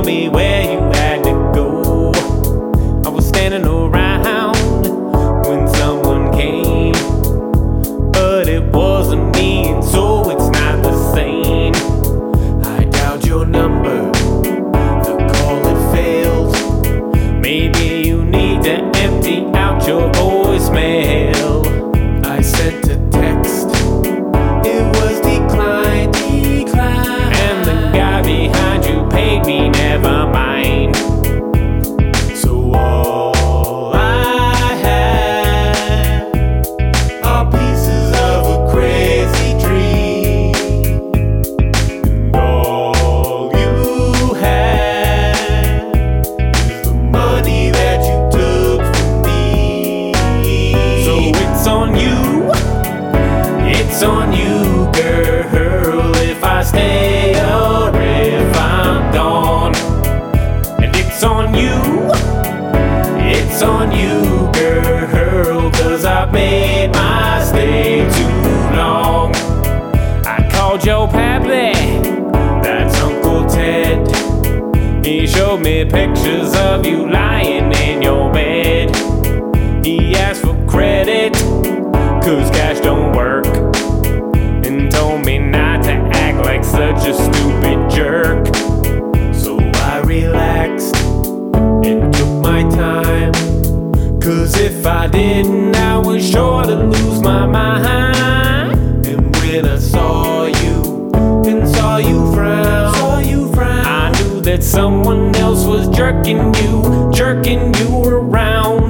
me where you had to go. I was standing around when someone came, but it wasn't me, and so it's not the same. I dialed your number, the call had failed. Maybe you need to empty out your voicemail. I sent a text, it was declined, and the guy behind you paid me, never mind. So all I had are pieces of a crazy dream, and all you had is the money that you took from me. So it's on you, it's on you, girl, if I stay or if I'm gone. And it's on you, girl, 'cause I've made my stay too long. I called your pappy, that's Uncle Ted. He showed me pictures of you lying in your bed. He asked for credit, 'cause cash don't work, and told me not to act like such a stupid jerk. So I relaxed and took my time, 'cause if I didn't, I was sure to lose my mind. And when I saw you and saw you frown, I knew that someone else was jerking you around.